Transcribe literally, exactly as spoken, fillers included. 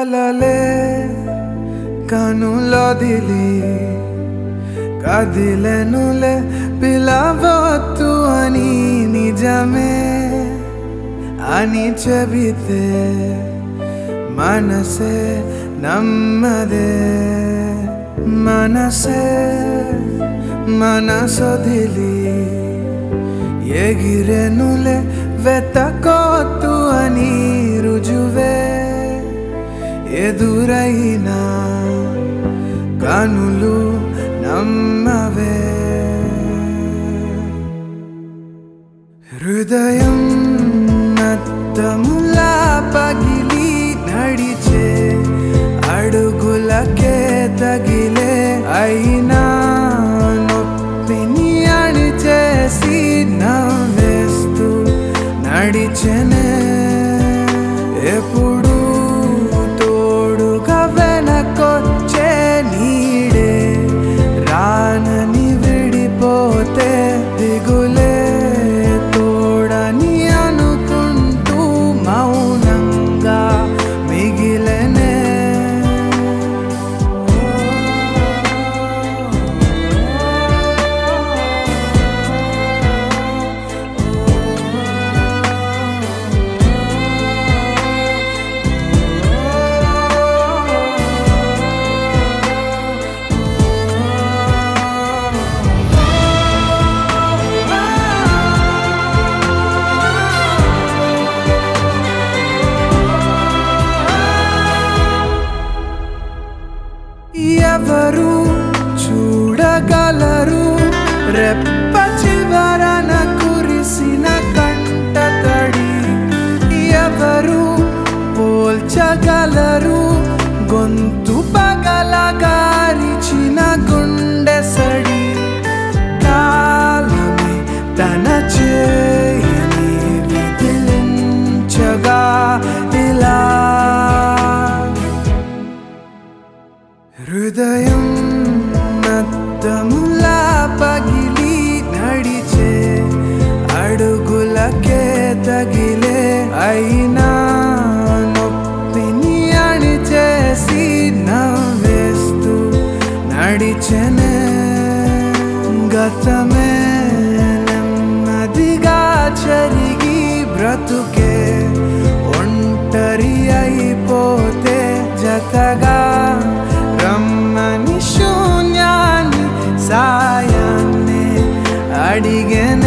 కలలే కనులొదిలి కదిలెనులే పిలవొద్దు అని నిజమే అని చెబితే మనసే నమ్మదే మనసే మనసొదిలి ఎగిరెనులే వెతకొద్దు అని రుజువే ఎదురైనా కనులు నమ్మవే హృదయం నత్తములా పగిలి నడిచే అడుగులకే తగిలే అయినా నొప్పిని అణిచేసి నవ్వేస్తూ నడిచెనే ఎప్పుడు తోడుగా వెనకొచ్చే నీడే రానని విడిపోతే దిగులే తోడని అనుకుంటూ మౌనంగా మిగిలనే ఎవరు చూడగలరు రెప్ప చివరన కురిసిన కంట తడి ఎవరు పోల్చగలరు గొంతు పగలగారిచిన గుండె సడి కాలమే తన చేయని విదిలించగా ఇలా హృదయం నత్తములా పగిలి నడిచే అడుగులకే తగిలే అయినా నొప్పిని అణిచేసి నవ్వేస్తూ నడిచెనే గతమే నెమ్మదిగా చెరిగి బ్రతుకే ఒంటరి అయిపోతే జతగా రమ్మని శూన్యాన్ని సాయాన్ని అడిగెను.